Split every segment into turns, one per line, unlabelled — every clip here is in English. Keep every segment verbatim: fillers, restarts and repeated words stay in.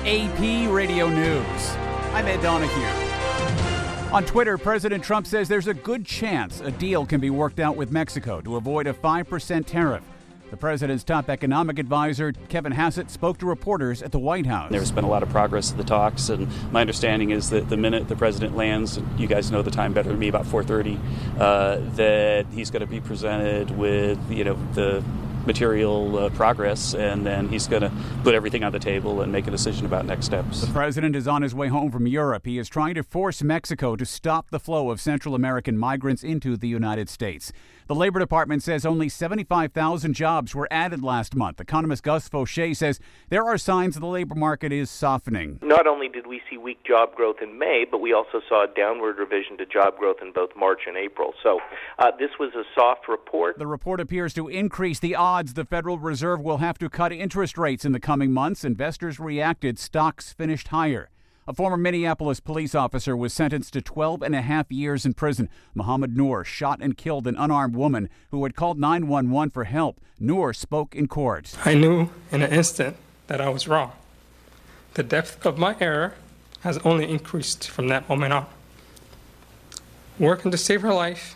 A P Radio News. I'm Ed Donahue. On Twitter, President Trump says there's a good chance a deal can be worked out with Mexico to avoid a five percent tariff. The president's top economic advisor, Kevin Hassett, spoke to reporters at the White House.
There's been a lot of progress in the talks, and my understanding is that the minute the president lands, and you guys know the time better than me, about four thirty, uh, that he's going to be presented with, you know, the material uh, progress, and then he's going to put everything on the table and make a decision about next steps.
The president is on his way home from Europe. He is trying to force Mexico to stop the flow of Central American migrants into the United States. The Labor Department says only seventy-five thousand jobs were added last month. Economist Gus Fauché says there are signs the labor market is softening.
Not only did we see weak job growth in May, but we also saw a downward revision to job growth in both March and April. So uh, this was a soft report.
The report appears to increase the odds the Federal Reserve will have to cut interest rates in the coming months. Investors reacted. Stocks finished higher. A former Minneapolis police officer was sentenced to twelve and a half years in prison. Mohammed Noor shot and killed an unarmed woman who had called nine one one for help. Noor spoke in court.
I knew in an instant that I was wrong. The depth of my error has only increased from that moment on. Working to save her life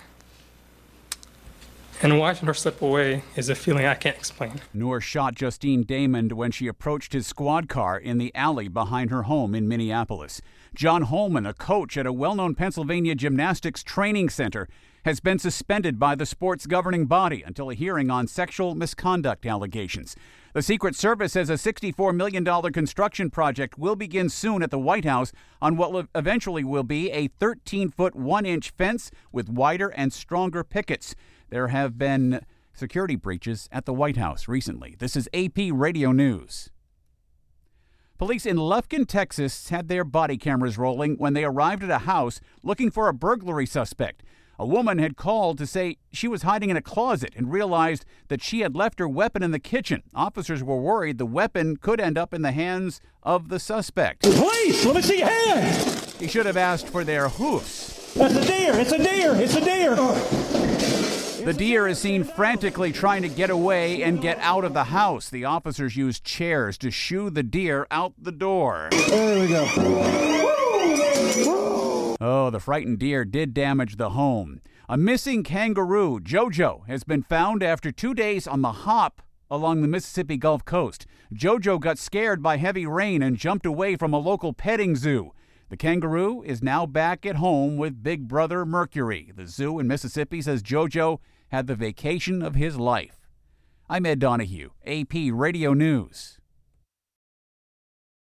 and watching her slip away is a feeling I can't explain.
Noor shot Justine Damond when she approached his squad car in the alley behind her home in Minneapolis. John Holman, a coach at a well-known Pennsylvania gymnastics training center, has been suspended by the sport's governing body until a hearing on sexual misconduct allegations. The Secret Service says a sixty-four million dollars construction project will begin soon at the White House on what eventually will be a thirteen-foot, one-inch fence with wider and stronger pickets. There have been security breaches at the White House recently. This is A P Radio News. Police in Lufkin, Texas, had their body cameras rolling when they arrived at a house looking for a burglary suspect. A woman had called to say she was hiding in a closet and realized that she had left her weapon in the kitchen. Officers were worried the weapon could end up in the hands of the suspect.
Police, let me see your hands.
He should have asked for their hoofs.
That's a deer. It's a deer. It's a deer.
The deer is seen frantically trying to get away and get out of the house. The officers used chairs to shoo the deer out the door.
There we go.
Oh, the frightened deer did damage the home. A missing kangaroo, Jojo, has been found after two days on the hop along the Mississippi Gulf Coast. Jojo got scared by heavy rain and jumped away from a local petting zoo. The kangaroo is now back at home with Big Brother Mercury. The zoo in Mississippi says Jojo had the vacation of his life. I'm Ed Donahue, A P Radio News.